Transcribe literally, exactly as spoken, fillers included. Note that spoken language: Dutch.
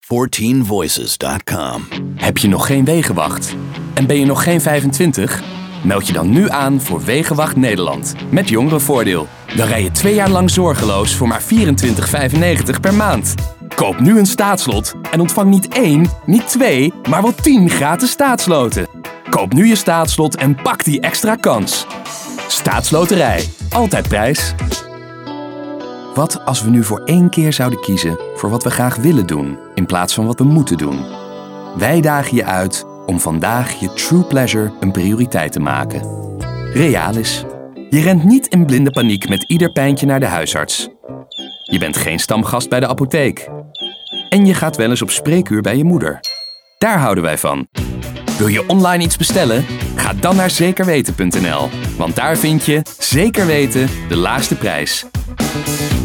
fourteen voices dot com. Heb je nog geen Wegenwacht? En ben je nog geen vijfentwintig? Meld je dan nu aan voor Wegenwacht Nederland. Met jongerenvoordeel. Dan rij je twee jaar lang zorgeloos voor maar vierentwintig vijfennegentig per maand. Koop nu een staatslot en ontvang niet één, niet twee, maar wel tien gratis staatsloten. Koop nu je staatslot en pak die extra kans. Staatsloterij. Altijd prijs. Wat als we nu voor één keer zouden kiezen voor wat we graag willen doen, in plaats van wat we moeten doen? Wij dagen je uit om vandaag je true pleasure een prioriteit te maken. Realis. Je rent niet in blinde paniek met ieder pijntje naar de huisarts. Je bent geen stamgast bij de apotheek. En je gaat wel eens op spreekuur bij je moeder. Daar houden wij van. Wil je online iets bestellen? Ga dan naar zeker weten punt n l. Want daar vind je, zeker weten, de laagste prijs.